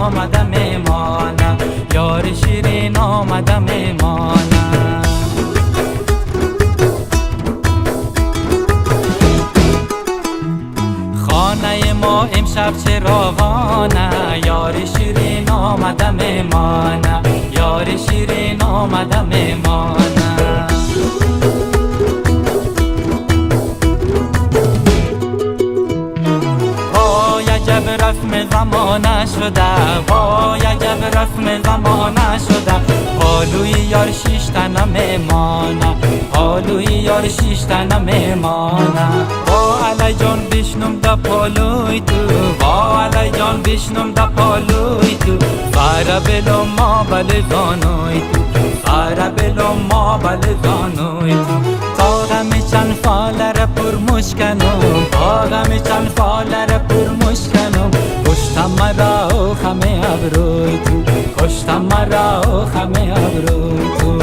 آمده میمانه، یار شیرین آمده میمانه. خانه ما امشب چراغانه، یار شیرین آمده میمانه، یار شیرین آمده میمانه. وای عجب رسم زمانه شده، وای عجب رسم زمانه شده. پالوی یار شیش تنه میمانه، پالوی یار شیش تنه میمانه. وا علی جان بشنم دا پالوی تو، وا علی جان بشنم دا پالوی تو. فاره بلو ما بله زانوی تو، فاره بلو ما بله زانوی تو. تاغم چند فاله را پر مشکنم، تاغم چند فاله را پر مشکنم. کشتم مرا و خمه ابروی تو، کشتم مرا و خمه ابروی تو.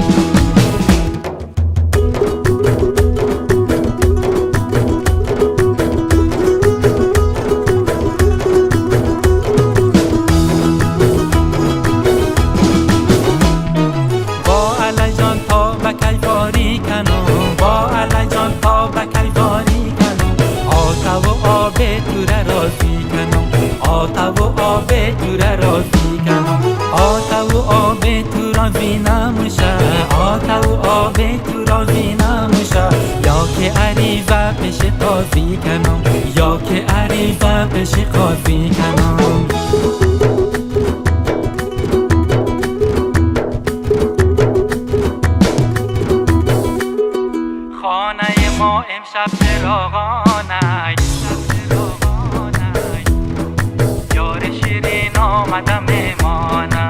آتا و آب تو را راضی کنم، آتا و آب تو راضی نموشه، آتا و آب تو راضی نموشه. یا که عریضه پیش قاضی کنم، یا که عریضه پیش قاضی کنم. خانه ما امشب چراغانه، آمده میمانه.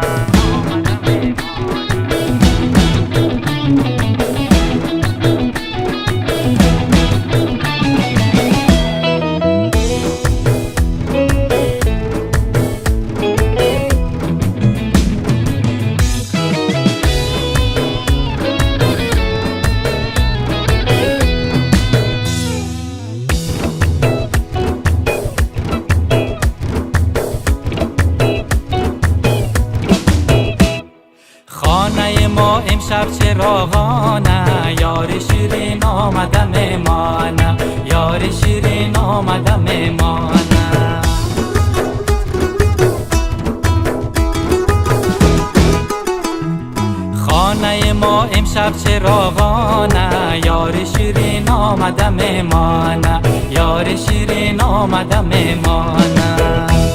خانه ما امشب چراغانه، یار شیرین آمده میمانه، یار شیرین آمده میمانه. خانه ما امشب چراغانه، یار شیرین آمده میمانه، یار شیرین آمده میمانه.